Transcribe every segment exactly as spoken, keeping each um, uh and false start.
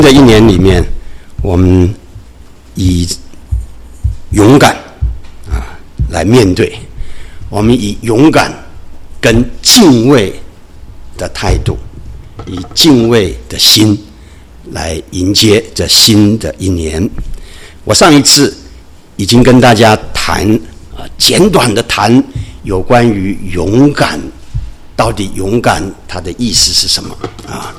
这一年里面，我们以勇敢啊来面对，我们以勇敢跟敬畏的态度，以敬畏的心来迎接这新的一年。我上一次已经跟大家谈啊，简短的谈有关于勇敢，到底勇敢它的意思是什么啊？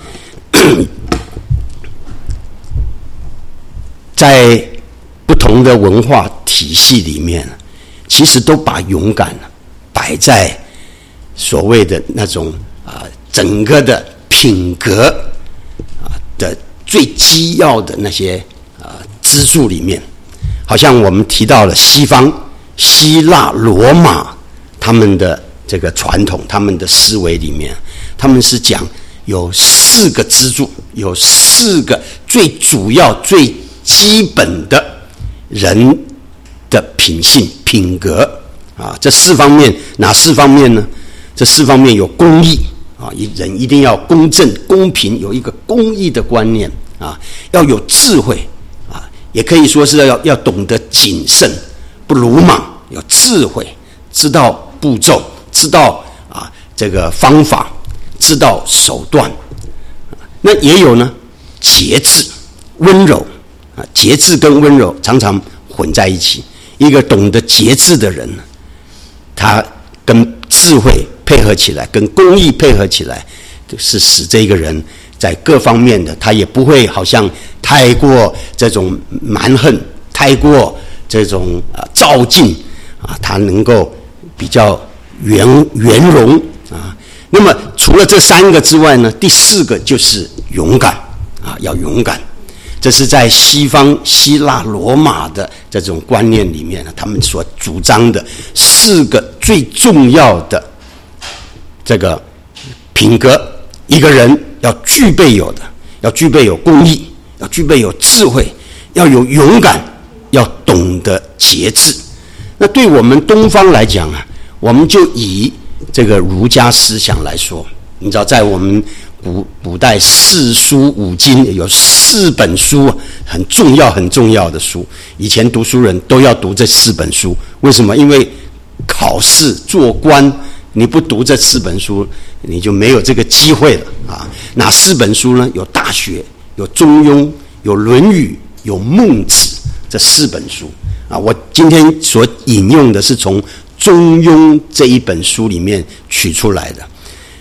在不同的文化体系里面，其实都把勇敢摆在所谓的那种啊，整个的品格啊的最基要的那些啊支柱里面。好像我们提到了西方希腊罗马他们的这个传统，他们的思维里面，他们是讲有四个支柱，有四个最主要最基本的人的品性品格啊。这四方面哪四方面呢？这四方面有公义啊，人一定要公正公平，有一个公义的观念啊，要有智慧啊，也可以说是要要懂得谨慎，不鲁莽，有智慧，知道步骤，知道啊这个方法，知道手段。那也有呢节制温柔啊，节制跟温柔常常混在一起。一个懂得节制的人，他跟智慧配合起来，跟公义配合起来，是使这个人在各方面的，他也不会好像太过这种蛮横，太过这种啊躁进啊，他能够比较圆圆融啊。那么除了这三个之外呢，第四个就是勇敢啊，要勇敢。这是在西方希腊罗马的这种观念里面，他们所主张的四个最重要的这个品格，一个人要具备有的，要具备有公义，要具备有智慧，要有勇敢，要懂得节制。那对我们东方来讲啊，我们就以这个儒家思想来说，你知道在我们古古代四书五经有四本书很重要很重要的书，以前读书人都要读这四本书。为什么？因为考试做官，你不读这四本书，你就没有这个机会了啊！哪四本书呢？有《大学》，有《中庸》，有《论语》，有《孟子》，这四本书啊。我今天所引用的是从《中庸》这一本书里面取出来的。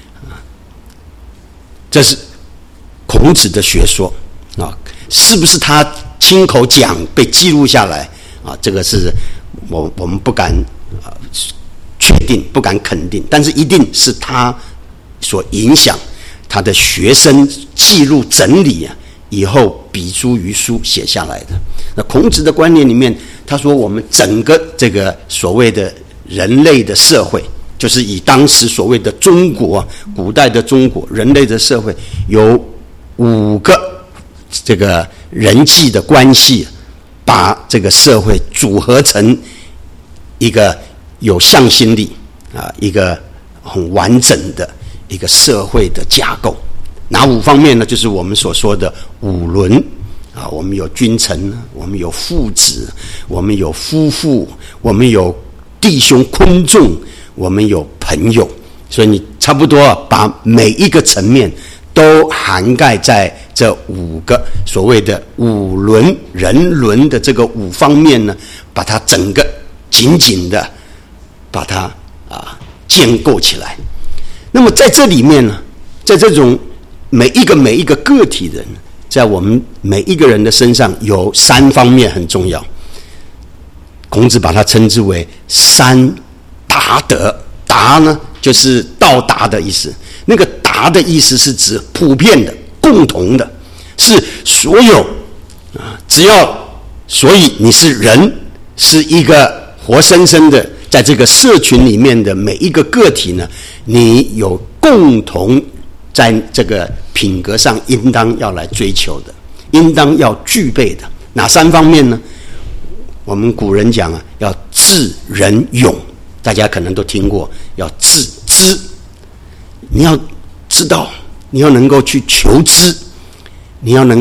这是孔子的学说啊，是不是他亲口讲被记录下来啊？这个是我我们不敢啊确定，不敢肯定，但是一定是他所影响他的学生记录整理啊，以后笔诸于书写下来的。那孔子的观念里面，他说我们整个这个所谓的人类的社会，就是以当时所谓的中国，古代的中国人类的社会有五个这个人际的关系，把这个社会组合成一个有向心力啊，一个很完整的一个社会的架构。哪五方面呢？就是我们所说的五伦啊，我们有君臣，我们有父子，我们有夫妇，我们有弟兄昆仲，我们有朋友。所以你差不多把每一个层面都涵盖在这五个所谓的五伦人伦的这个五方面呢，把它整个紧紧的把它啊建构起来。那么在这里面呢，在这种每一个每一个个体人，在我们每一个人的身上有三方面很重要。孔子把它称之为三达德。达呢，就是到达的意思。那个达的意思是指普遍的、共同的，是所有啊，只要所以你是人，是一个活生生的，在这个社群里面的每一个个体呢，你有共同在这个品格上应当要来追求的，应当要具备的哪三方面呢？我们古人讲啊，要智仁勇。大家可能都听过，要自知，你要知道，你要能够去求知，你要能够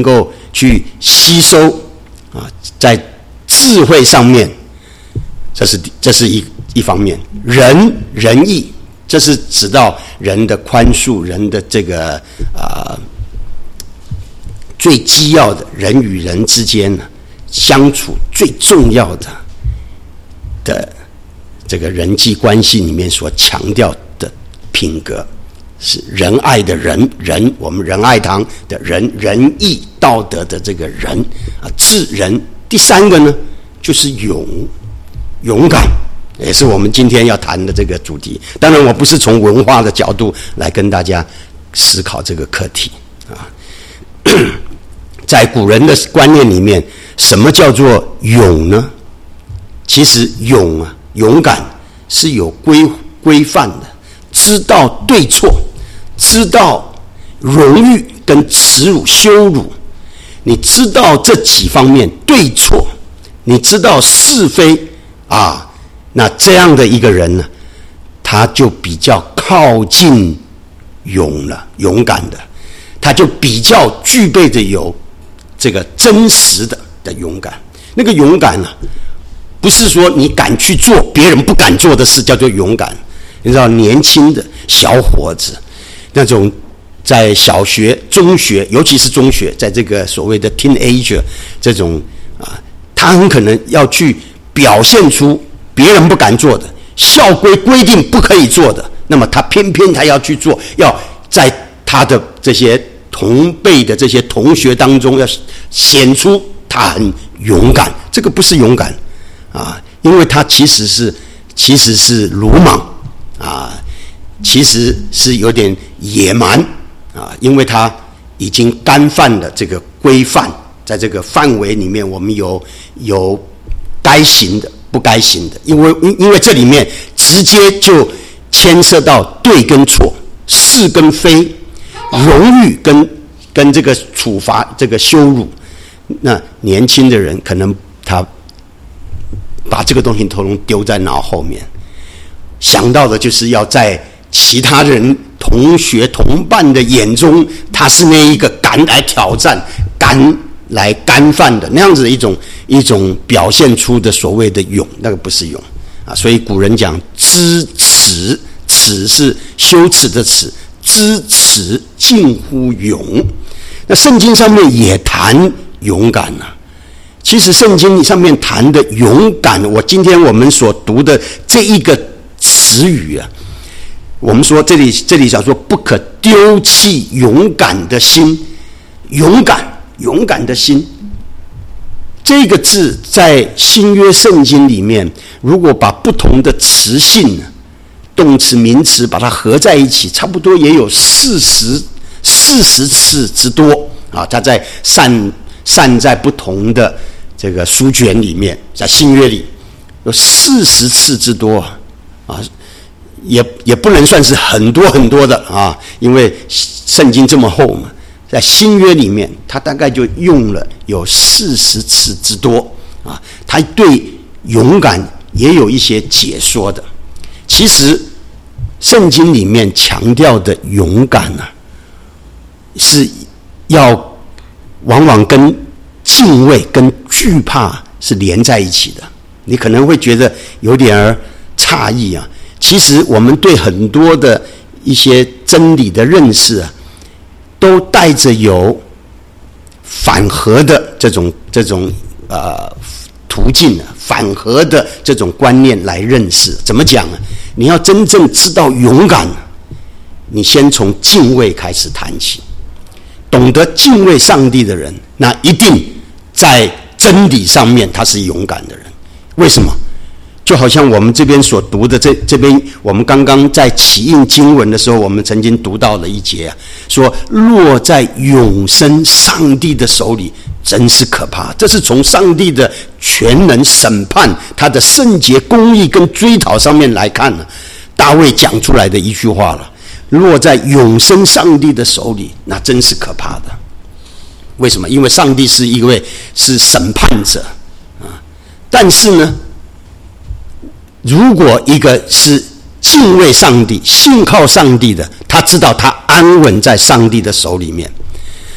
去吸收啊，在智慧上面，这是这是一一方面。仁仁义，这是指到人的宽恕，人的这个啊、呃、最基要的人与人之间呢相处最重要的的这个人际关系里面所强调的品格。是仁爱的仁，仁我们仁爱堂的仁，仁义道德的这个仁啊，智仁。第三个呢，就是勇，勇敢，也是我们今天要谈的这个主题。当然，我不是从文化的角度来跟大家思考这个课题啊。在古人的观念里面，什么叫做勇呢？其实勇啊，勇敢是有规规范的，知道对错。知道荣誉跟耻辱、羞辱，你知道这几方面对错，你知道是非啊，那这样的一个人呢，他就比较靠近勇了，勇敢的，他就比较具备着有这个真实的的勇敢。那个勇敢呢、啊，不是说你敢去做别人不敢做的事，叫做勇敢。你知道，年轻的小伙子。那种在小学、中学，尤其是中学，在这个所谓的 teenager 这种啊，他很可能要去表现出别人不敢做的、校规规定不可以做的，那么他偏偏他要去做，要在他的这些同辈的这些同学当中，要显出他很勇敢。这个不是勇敢啊，因为他其实是其实是鲁莽啊。其实是有点野蛮啊，因为他已经干犯了这个规范，在这个范围里面，我们有有该行的、不该行的，因为因为这里面直接就牵涉到对跟错、是跟非、荣誉跟跟这个处罚、这个羞辱。那年轻的人可能他把这个东西统统丢在脑后面，想到的就是要在其他人、同学、同伴的眼中，他是那一个敢来挑战、敢来干犯的那样子的一种一种表现出的所谓的勇，那个不是勇啊。所以古人讲知耻，耻是羞耻的耻，知耻近乎勇。那圣经上面也谈勇敢啊。其实圣经上面谈的勇敢，我今天我们所读的这一个词语啊。我们说这里这里讲说不可丢弃勇敢的心，勇敢勇敢的心这个字在新约圣经里面，如果把不同的词性、动词、名词把它合在一起，差不多也有四十四十次之多啊！它在散散在不同的这个书卷里面，在新约里有四十次之多啊！也也不能算是很多很多的啊，因为圣经这么厚嘛，在新约里面，他大概就用了有四十次之多啊。他对勇敢也有一些解说的。其实圣经里面强调的勇敢啊，是要往往跟敬畏、跟惧怕是连在一起的。你可能会觉得有点诧异啊。其实我们对很多的一些真理的认识啊，都带着有反核的这种这种呃途径啊，反核的这种观念来认识。怎么讲呢？你要真正知道勇敢，你先从敬畏开始谈起。懂得敬畏上帝的人，那一定在真理上面他是勇敢的人。为什么？就好像我们这边所读的这这边，我们刚刚在起印经文的时候，我们曾经读到了一节啊，说落在永生上帝的手里，真是可怕。这是从上帝的全能审判、他的圣洁、公义跟追讨上面来看呢，大卫讲出来的一句话了：落在永生上帝的手里，那真是可怕的。为什么？因为上帝是一位是审判者啊，但是呢，如果一个是敬畏上帝、信靠上帝的，他知道他安稳在上帝的手里面。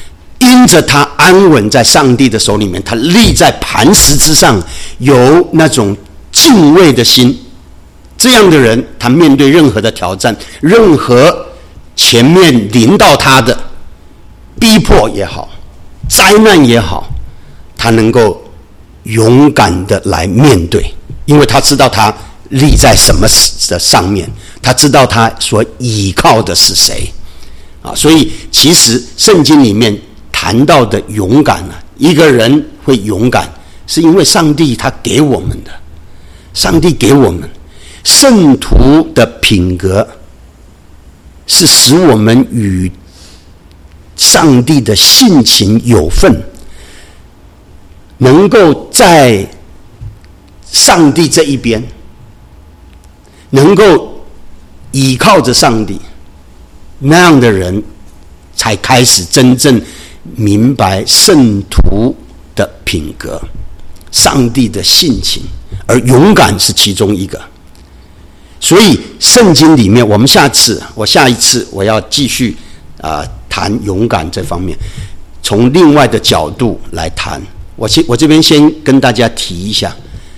因着他安稳在上帝的手里面，他立在磐石之上，有那种敬畏的心，这样的人，他面对任何的挑战，任何前面临到他的逼迫也好，灾难也好，他能够勇敢的来面对，因为他知道他立在什么的上面，他知道他所倚靠的是谁啊。所以其实圣经里面谈到的勇敢啊，一个人会勇敢，是因为上帝他给我们的，上帝给我们圣徒的品格，是使我们与上帝的性情有份，能够在上帝这一边，能够倚靠着上帝，那样的人才开始真正明白圣徒的品格，上帝的性情，而勇敢是其中一个。所以圣经里面，我们下次我下一次我要继续啊、呃、谈勇敢这方面，从另外的角度来谈。我先我这边先跟大家提一下，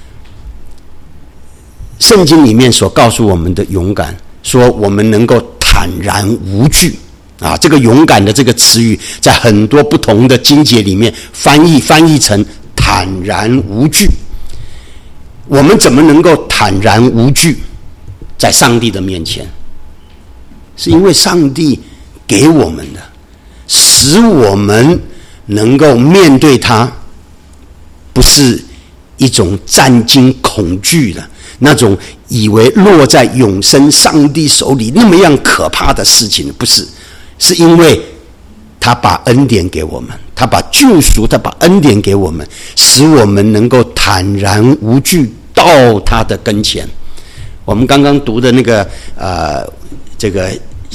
圣经里面所告诉我们的勇敢，说我们能够坦然无惧啊，这个勇敢的这个词语，在很多不同的经节里面翻译翻译成坦然无惧。我们怎么能够坦然无惧？在上帝的面前，是因为上帝给我们的，使我们能够面对他，不是一种战惊恐惧的那种以为落在永生上帝手里那么样可怕的事情，不是，是因为他把恩典给我们，他把救赎，他把恩典给我们，使我们能够坦然无惧到他的跟前。我们刚刚读的那个呃，这个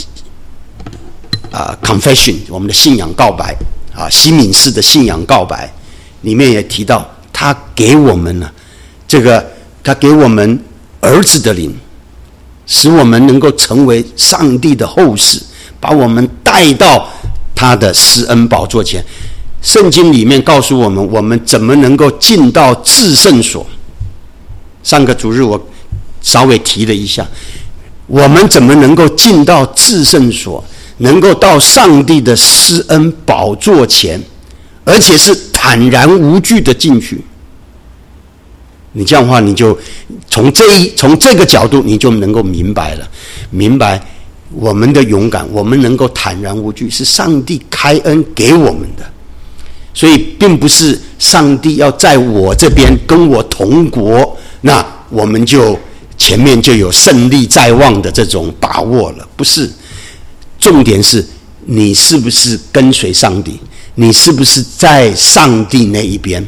啊、呃、confession， 我们的信仰告白啊，西敏寺的信仰告白里面也提到，他给我们了这个，他给我们儿子的灵，使我们能够成为上帝的后嗣，把我们带到他的施恩宝座前。圣经里面告诉我们，我们怎么能够进到至圣所。上个主日我稍微提了一下，我们怎么能够进到至圣所，能够到上帝的施恩宝座前，而且是坦然无惧的进去。你这样的话，你就从这一从这个角度，你就能够明白了，明白我们的勇敢，我们能够坦然无惧，是上帝开恩给我们的。所以并不是上帝要在我这边跟我同国，那我们就前面就有胜利在望的这种把握了，不是。重点是你是不是跟随上帝，你是不是在上帝那一边。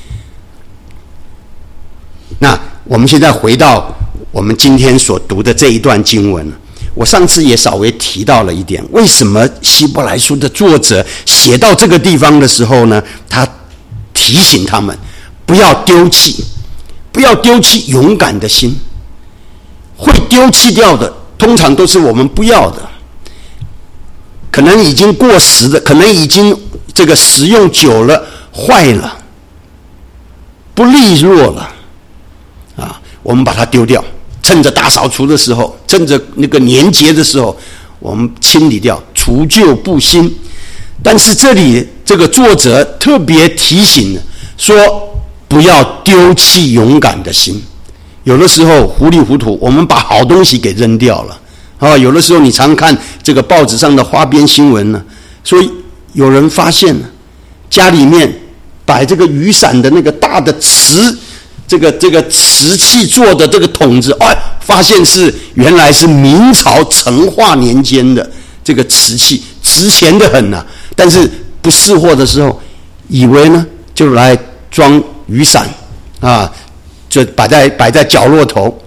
那我们现在回到我们今天所读的这一段经文，我上次也稍微提到了一点，为什么希伯来书的作者写到这个地方的时候呢，他提醒他们不要丢弃，不要丢弃勇敢的心。会丢弃掉的通常都是我们不要的，可能已经过时的，可能已经这个使用久了坏了，不利落了啊，我们把它丢掉，趁着大扫除的时候，趁着那个年节的时候，我们清理掉，除旧布新。但是这里这个作者特别提醒说，不要丢弃勇敢的心。有的时候糊里糊涂，我们把好东西给扔掉了啊！有的时候你常看这个报纸上的花边新闻呢，所以有人发现了家里面摆这个雨伞的那个大的瓷，这个这个瓷器做的这个桶子，哎，发现是原来是明朝成化年间的这个瓷器，值钱的很啊。但是不识货的时候，以为呢就来装雨伞啊。就摆在摆在角落头，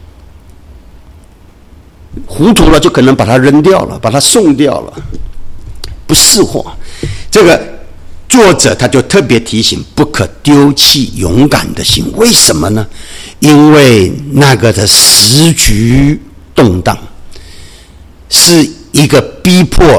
糊涂了就可能把它扔掉了，把它送掉了，不识货。这个作者他就特别提醒，不可丢弃勇敢的心。为什么呢？因为那个的时局动荡，是一个逼迫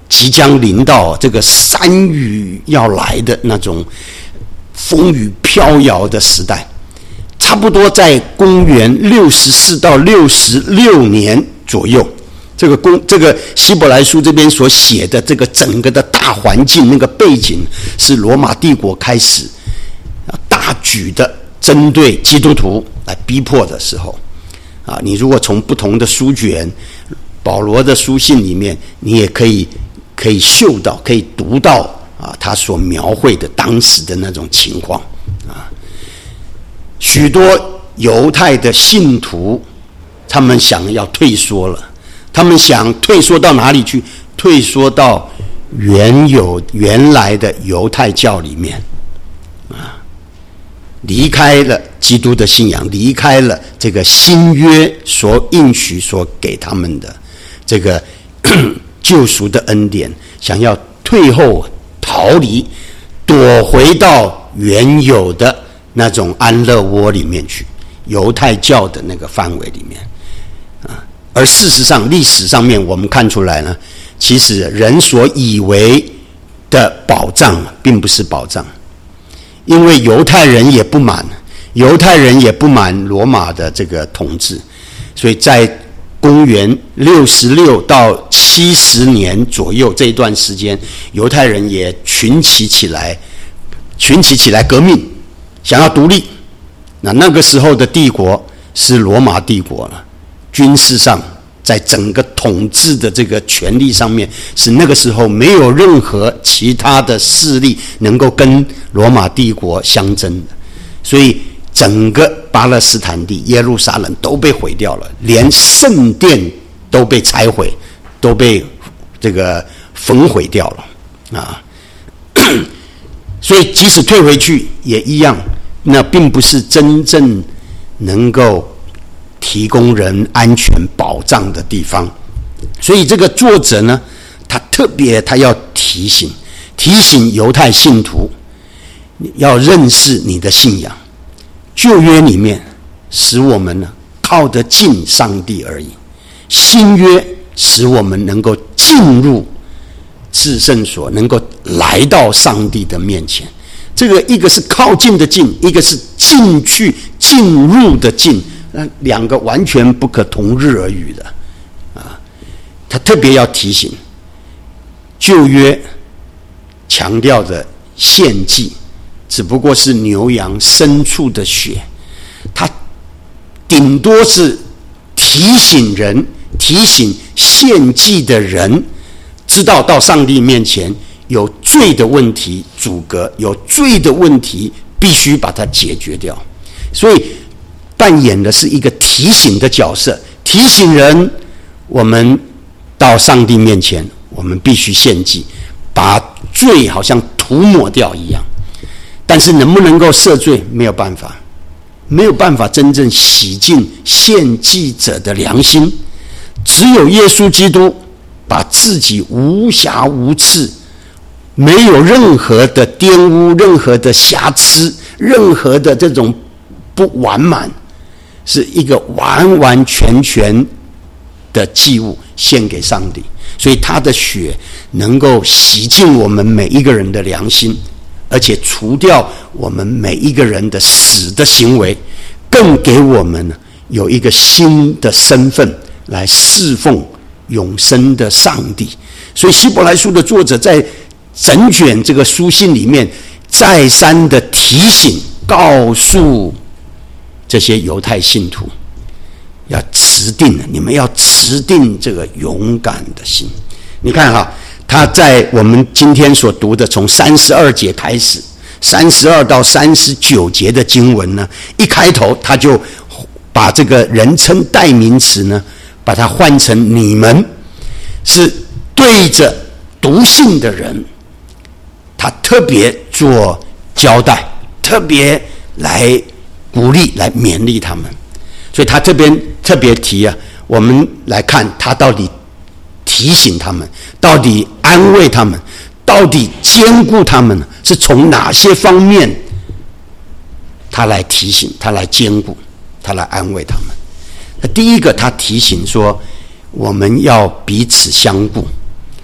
即将临到这个山雨要来的那种风雨飘摇的时代，差不多在公元六十四到六十六年左右，这个公这个希伯来书这边所写的这个整个的大环境那个背景，是罗马帝国开始大举的针对基督徒来逼迫的时候啊。你如果从不同的书卷，保罗的书信里面，你也可以可以嗅到，可以读到啊，他所描绘的当时的那种情况啊。许多犹太的信徒，他们想要退缩了，他们想退缩到哪里去？退缩到原有原来的犹太教里面啊，离开了基督的信仰，离开了这个新约所应许所给他们的这个救赎的恩典，想要退后逃离，躲回到原有的那种安乐窝里面去，犹太教的那个范围里面啊。而事实上历史上面我们看出来呢，其实人所以为的保障并不是保障，因为犹太人也不满犹太人也不满罗马的这个统治，所以在公元六十六到七十年左右这一段时间，犹太人也群起起来群起起来革命，想要独立。那那个时候的帝国是罗马帝国了，军事上在整个统治的这个权力上面，是那个时候没有任何其他的势力能够跟罗马帝国相争的，所以整个巴勒斯坦地耶路撒冷都被毁掉了，连圣殿都被拆毁，都被这个焚毁掉了啊！所以即使退回去也一样，那并不是真正能够提供人安全保障的地方。所以这个作者呢，他特别他要提醒提醒犹太信徒要认识你的信仰。旧约里面使我们呢靠得近上帝而已，新约使我们能够进入至圣所，能够来到上帝的面前。这个一个是靠近的近，一个是进去进入的进，那两个完全不可同日而语的啊。他特别要提醒，旧约强调的献祭只不过是牛羊牲畜的血，他顶多是提醒人，提醒献祭的人知道到上帝面前有罪的问题阻隔，有罪的问题必须把它解决掉。所以扮演的是一个提醒的角色，提醒人我们到上帝面前我们必须献祭，把罪好像涂抹掉一样。但是能不能够赦罪？没有办法，没有办法真正洗净献祭者的良心。只有耶稣基督把自己无瑕无疵，没有任何的玷污，任何的瑕疵，任何的这种不完满，是一个完完全全的祭物献给上帝。所以他的血能够洗净我们每一个人的良心，而且除掉我们每一个人的死的行为，更给我们有一个新的身份来侍奉永生的上帝。所以希伯来书的作者在整卷这个书信里面再三的提醒告诉这些犹太信徒，要持定，你们要持定这个勇敢的心。你看哈，他在我们今天所读的从三十二节开始，三十二到三十九节的经文呢，一开头他就把这个人称代名词呢，把它换成你们，是对着读信的人，他特别做交代，特别来鼓励，来勉励他们。所以他这边特别提啊，我们来看他到底提醒他们，到底安慰他们，到底兼顾他们，是从哪些方面他来提醒，他来兼顾，他来安慰他们。那第一个他提醒说，我们要彼此相顾。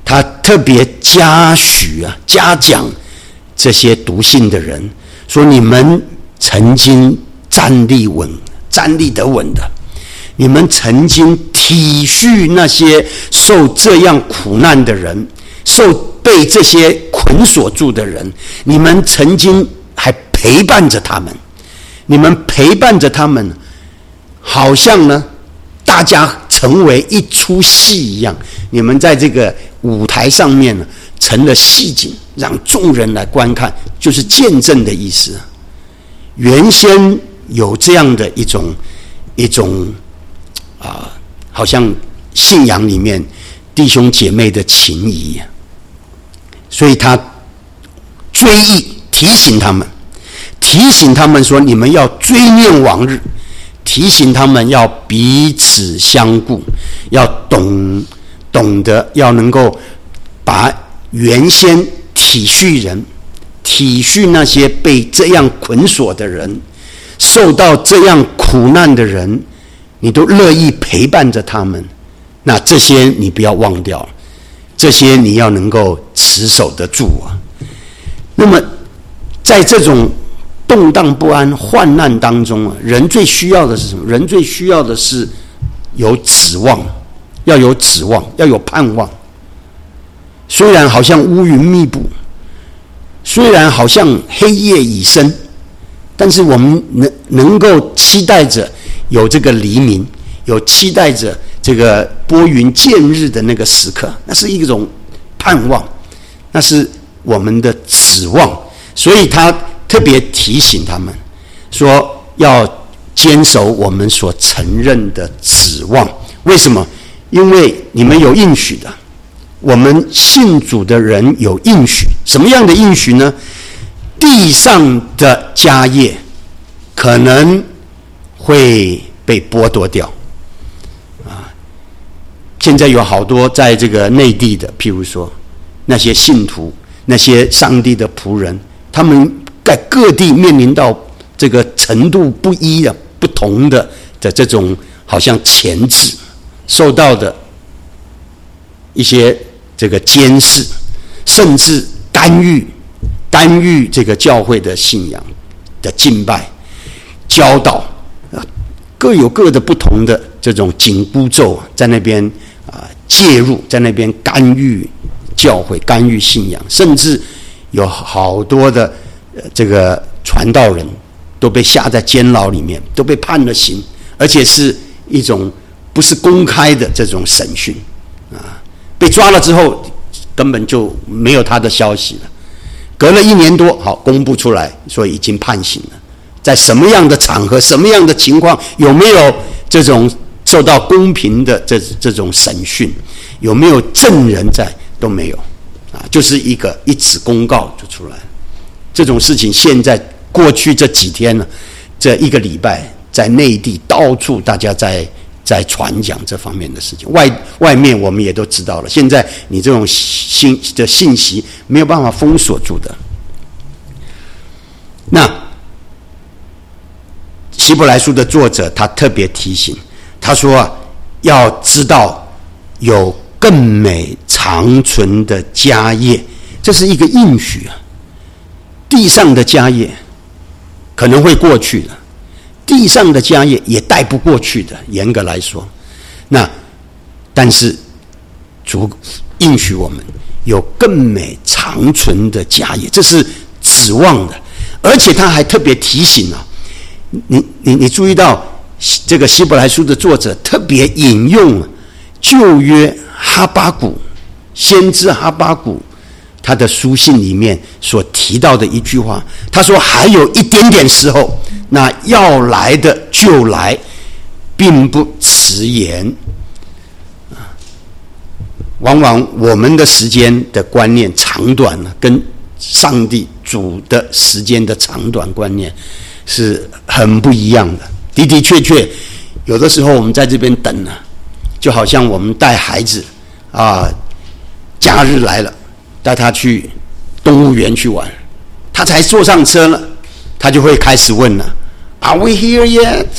他特别嘉许啊，嘉奖这些读信的人，说你们曾经站立稳、站立得稳的，你们曾经体恤那些受这样苦难的人，受被这些捆锁住的人，你们曾经还陪伴着他们，你们陪伴着他们，好像呢，大家成为一出戏一样，你们在这个舞台上面呢，成了戏景，让众人来观看，就是见证的意思。原先有这样的一种一种啊、呃，好像信仰里面弟兄姐妹的情谊，所以他追忆提醒他们，提醒他们说：你们要追念往日，提醒他们要彼此相顾，要懂懂得要能够把原先体恤人、体恤那些被这样捆锁的人、受到这样苦难的人，你都乐意陪伴着他们。那这些你不要忘掉，这些你要能够持守得住啊。那么在这种动荡不安、患难当中啊，人最需要的是什么？人最需要的是有指望，要有指望，要有盼望。虽然好像乌云密布，虽然好像黑夜已深，但是我们能能够期待着有这个黎明，有期待着这个拨云见日的那个时刻，那是一种盼望，那是我们的指望。所以他特别提醒他们说，要坚守我们所承认的指望。为什么？因为你们有应许的，我们信主的人有应许。什么样的应许呢？地上的家业可能会被剥夺掉啊！现在有好多在这个内地的，譬如说那些信徒、那些上帝的仆人，他们在各地面临到这个程度不一的、不同的的这种好像钳制，受到的一些这个监视，甚至干预、干预这个教会的信仰的敬拜、教导，各有各的不同的这种紧箍咒在那边啊、呃、介入，在那边干预教会、干预信仰，甚至有好多的、呃、这个传道人都被下在监牢里面，都被判了刑，而且是一种不是公开的这种审讯啊，被抓了之后根本就没有他的消息了。隔了一年多，好公布出来说已经判刑了，在什么样的场合、什么样的情况，有没有这种受到公平的这这种审讯，有没有证人在，都没有啊，就是一个一纸公告就出来了。这种事情现在过去这几天呢，这一个礼拜在内地到处大家在在传讲这方面的事情，外外面我们也都知道了。现在你这种信的信息没有办法封锁住的。那希伯来书的作者他特别提醒，他说啊，要知道有更美长存的家业，这是一个应许啊。地上的家业可能会过去的，地上的家业也带不过去的，严格来说。那但是主应许我们有更美长存的家业，这是指望的。而且他还特别提醒啊，你你你注意到这个希伯来书的作者特别引用旧约哈巴谷先知哈巴谷他的书信里面所提到的一句话，他说还有一点点时候，那要来的就来，并不迟延。往往我们的时间的观念长短呢，跟上帝主的时间的长短观念是很不一样的。的的确确，有的时候我们在这边等呢，就好像我们带孩子啊，假日来了，带他去动物园去玩，他才坐上车了，他就会开始问了 ：“Are we here yet？”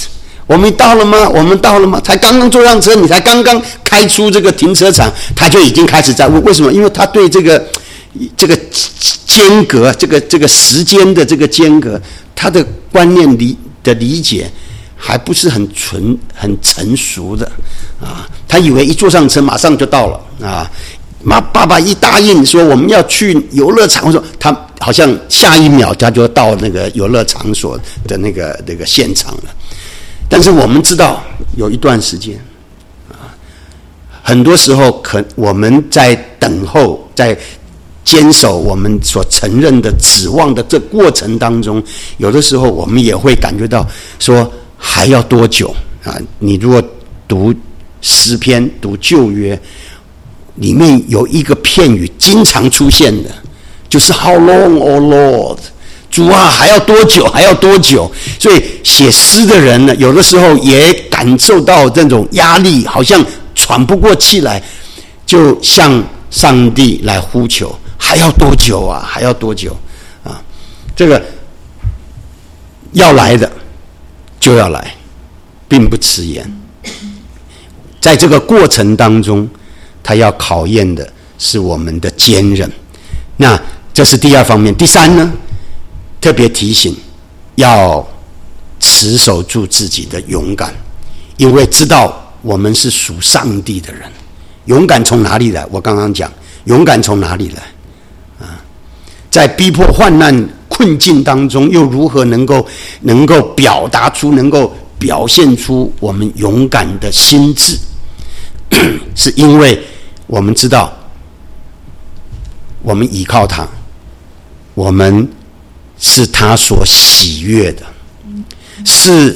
我们到了吗？我们到了吗？才刚刚坐上车，你才刚刚开出这个停车场，他就已经开始在问，为什么？因为他对这个这个间隔，这个这个时间的这个间隔，他的观念理的理解还不是很纯很成熟的啊。他以为一坐上车马上就到了啊。妈，爸爸一答应说我们要去游乐场，我说他好像下一秒他就到那个游乐场所的那个那个现场了。但是我们知道有一段时间啊，很多时候可我们在等候，在坚守我们所承认的指望的这过程当中，有的时候我们也会感觉到说还要多久啊？你如果读诗篇、读旧约，里面有一个片语经常出现的，就是 How long, O Lord？ 主啊，还要多久？还要多久？所以写诗的人呢，有的时候也感受到这种压力，好像喘不过气来，就向上帝来呼求：还要多久啊？还要多久啊？这个要来的就要来，并不迟延。在这个过程当中，他要考验的是我们的坚韧。那这是第二方面。第三呢，特别提醒要持守住自己的勇敢，因为知道我们是属上帝的人。勇敢从哪里来？我刚刚讲，勇敢从哪里来啊？在逼迫患难困境当中，又如何能够能够表达出，能够表现出我们勇敢的心志？是因为我们知道，我们依靠他，我们是他所喜悦的，是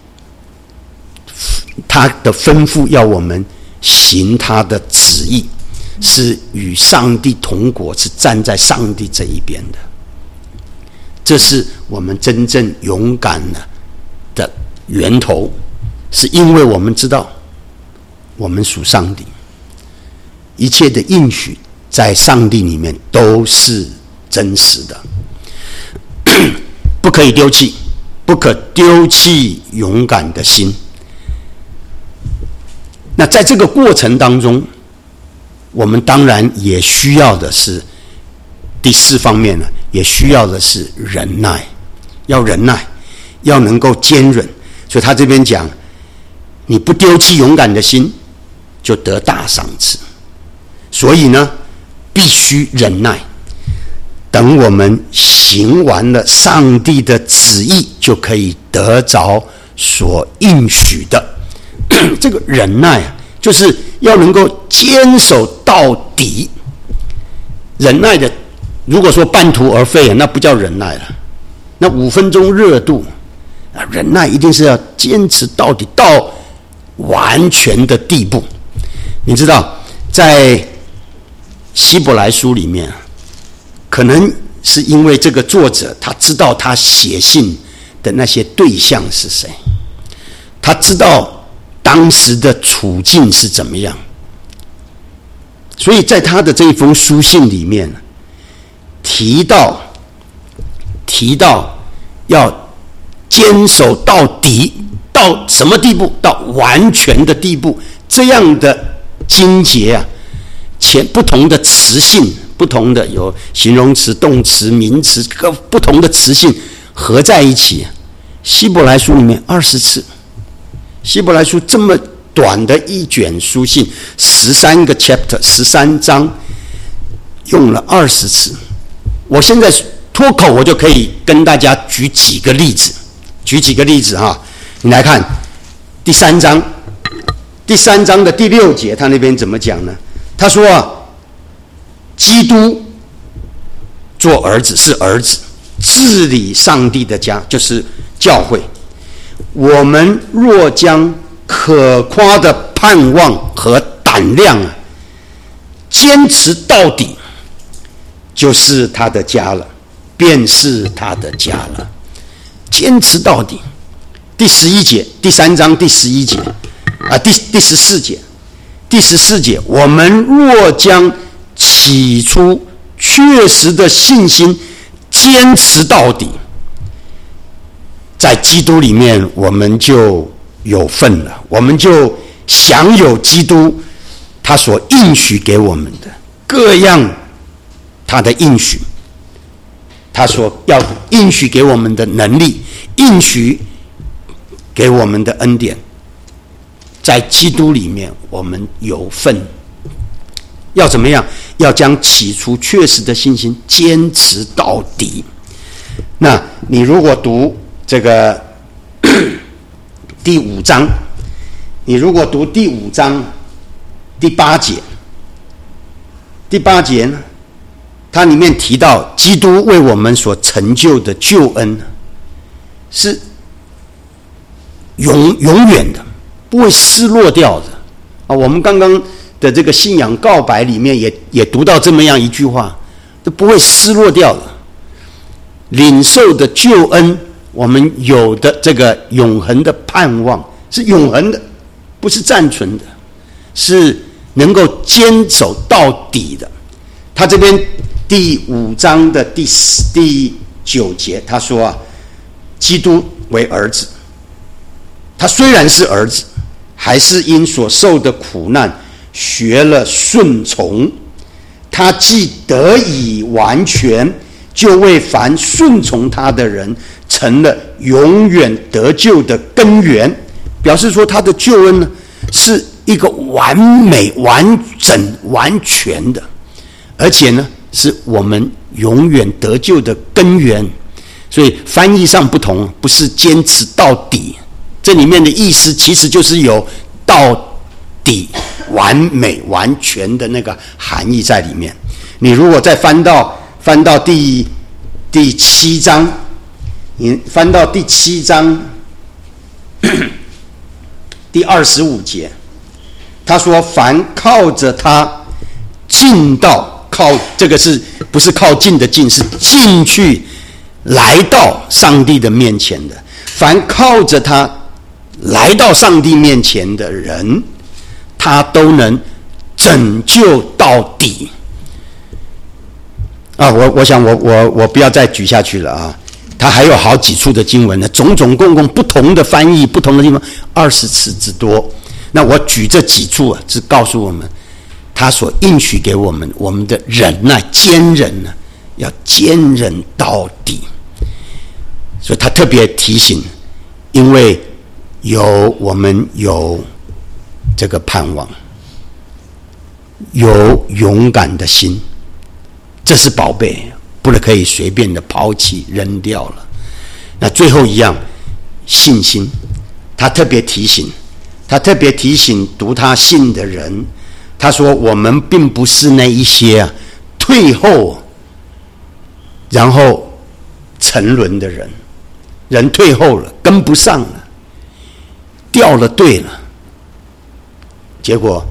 他的吩咐要我们行他的旨意，是与上帝同国，是站在上帝这一边的。这是我们真正勇敢的源头，是因为我们知道我们属上帝，一切的应许在上帝里面都是真实的，不可以丢弃，不可丢弃勇敢的心。那在这个过程当中，我们当然也需要的是第四方面呢，也需要的是忍耐，要忍耐，要能够坚忍。所以他这边讲，你不丢弃勇敢的心，就得大赏赐。所以呢，必须忍耐，等我们行完了上帝的旨意，就可以得着所应许的。这个忍耐啊，就是要能够坚守到底。忍耐的，如果说半途而废，那不叫忍耐了，那五分钟热度啊，忍耐一定是要坚持到底，到完全的地步。你知道，在希伯来书里面，可能是因为这个作者他知道他写信的那些对象是谁，他知道当时的处境是怎么样，所以在他的这一封书信里面提到提到要坚守到底，到什么地步？到完全的地步。这样的经节啊，前不同的词性，不同的有形容词、动词、名词，各不同的词性合在一起。希伯来书里面二十次，希伯来书这么短的一卷书信，十三个 chapter， 十三章，用了二十次。我现在脱口我就可以跟大家举几个例子，举几个例子哈。你来看第三章，第三章的第六节，他那边怎么讲呢？他说啊，基督做儿子是儿子，治理上帝的家就是教会。我们若将可夸的盼望和胆量啊，坚持到底，就是他的家了，便是他的家了。坚持到底。第十一节，第三章第十一节啊，第第十四节，第十四节，我们若将起初确实的信心坚持到底，在基督里面，我们就有份了，我们就享有基督他所应许给我们的各样他的应许，他所要应许给我们的能力，应许给我们的恩典，在基督里面我们有份。要怎么样？要将起初确实的信心坚持到底。那你如果读这个第五章，你如果读第五章第八节，第八节呢，它里面提到基督为我们所成就的救恩是永永远的，不会失落掉的啊。我们刚刚的这个信仰告白里面也也读到这么样一句话，都不会失落掉的。领受的救恩，我们有的这个永恒的盼望是永恒的，不是暂存的，是能够坚守到底的。他这边第五章的第第九节，他说啊，基督为儿子，他虽然是儿子，还是因所受的苦难学了顺从，他既得以完全，就为凡顺从他的人成了永远得救的根源。表示说他的救恩呢，是一个完美、完整、完全的，而且呢是我们永远得救的根源。所以翻译上不同，不是坚持到底，这里面的意思其实就是有到底、完美、完全的那个含义在里面。你如果再翻到翻到第第七章，你翻到第七章第二十五节，他说：“凡靠着他进到靠这个是不是靠近的近，是进去来到上帝的面前的。凡靠着他来到上帝面前的人，他都能拯救到底。”啊，我我想我我我不要再举下去了啊！他还有好几处的经文呢，种种共共不同的翻译，不同的地方二十次之多。那我举这几处啊，是告诉我们，他所应许给我们，我们的忍耐、坚忍呢，要坚忍到底。所以他特别提醒，因为有我们有这个盼望，有勇敢的心。这是宝贝，不能可以随便的抛弃扔掉了。那最后一样，信心，他特别提醒，他特别提醒读他信的人，他说我们并不是那一些啊退后然后沉沦的人，人退后了，跟不上了，掉了队了，结果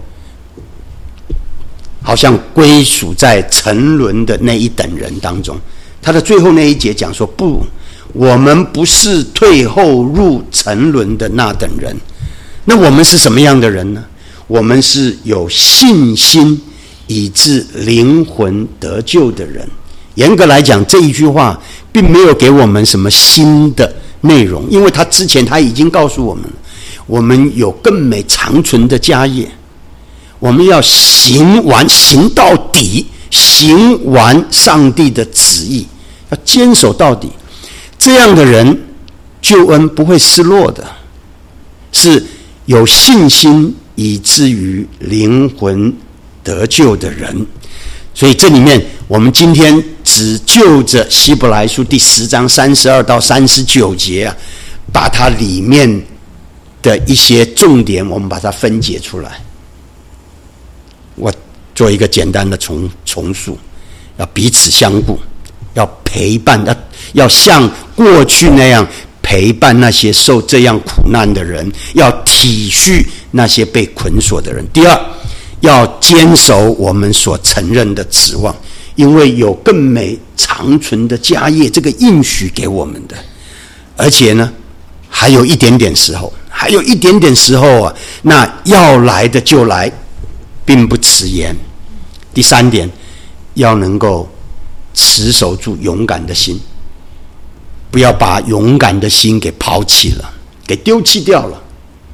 好像归属在沉沦的那一等人当中。他的最后那一节讲说，不，我们不是退后入沉沦的那等人。那我们是什么样的人呢？我们是有信心以致灵魂得救的人。严格来讲，这一句话并没有给我们什么新的内容，因为他之前他已经告诉我们，我们有更美长存的家业，我们要行完，行到底，行完上帝的旨意，要坚守到底。这样的人，救恩不会失落的，是有信心以至于灵魂得救的人。所以这里面，我们今天只就着希伯来书第十章三十二到三十九节啊，把它里面的一些重点，我们把它分解出来。我做一个简单的重重述，要彼此相顾，要陪伴，要要像过去那样陪伴那些受这样苦难的人，要体恤那些被捆锁的人。第二，要坚守我们所承认的指望，因为有更美长存的家业，这个应许给我们的。而且呢，还有一点点时候，还有一点点时候啊，那要来的就来，并不迟延。第三点，要能够持守住勇敢的心，不要把勇敢的心给抛弃了，给丢弃掉了。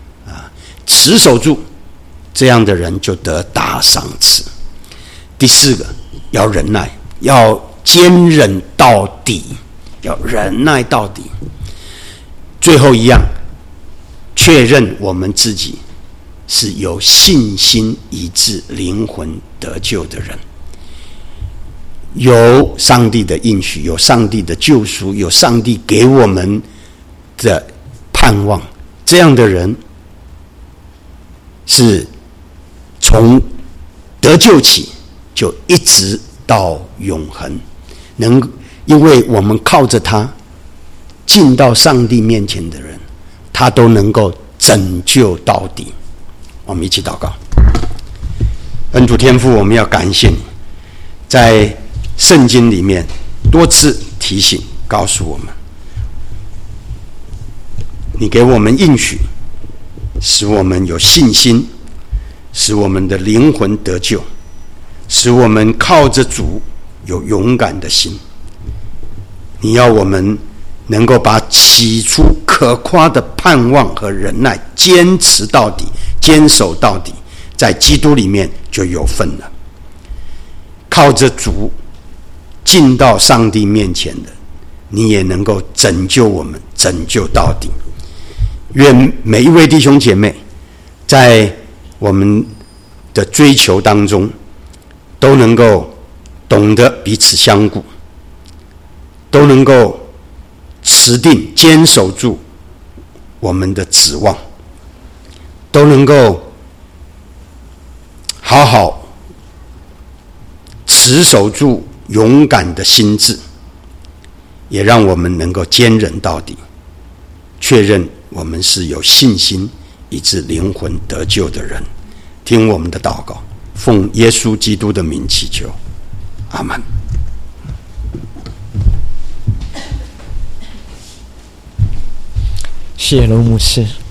持守住，这样的人就得大赏赐。第四个，要忍耐，要坚忍到底，要忍耐到底。最后一样，确认我们自己是有信心以致灵魂得救的人，有上帝的应许，有上帝的救赎，有上帝给我们的盼望，这样的人是从得救起就一直到永恒，能因为我们靠着他进到上帝面前的人，他都能够拯救到底。我们一起祷告。恩主天父，我们要感谢你，在圣经里面多次提醒告诉我们，你给我们应许，使我们有信心，使我们的灵魂得救，使我们靠着主有勇敢的心。你要我们能够把起初可夸的盼望和忍耐坚持到底，坚守到底，在基督里面就有份了。靠着主进到上帝面前的，你也能够拯救我们，拯救到底。愿每一位弟兄姐妹在我们的追求当中都能够懂得彼此相顾，都能够持定坚守住我们的指望，都能够好好持守住勇敢的心志，也让我们能够坚忍到底，确认我们是有信心以致灵魂得救的人。听我们的祷告，奉耶稣基督的名祈求，阿们。 谢谢罗牧师。